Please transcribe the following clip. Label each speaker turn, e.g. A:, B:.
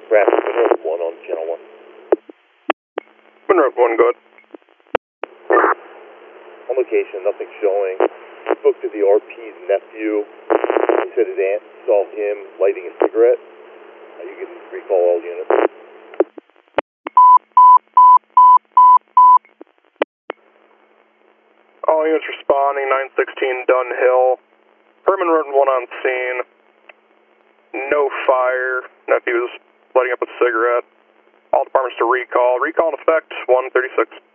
A: Rapid Monroe 1 on channel 1.
B: Monroe 1, go ahead.
A: On location, nothing showing. Spoke to the RP's nephew. He said his aunt saw him lighting a cigarette. You can recall all units.
B: All units responding, 916 Dunn Hill. Herman Road 1 on scene. No fire. Nephew was lighting up a cigarette. All departments to recall. Recall in effect, 136.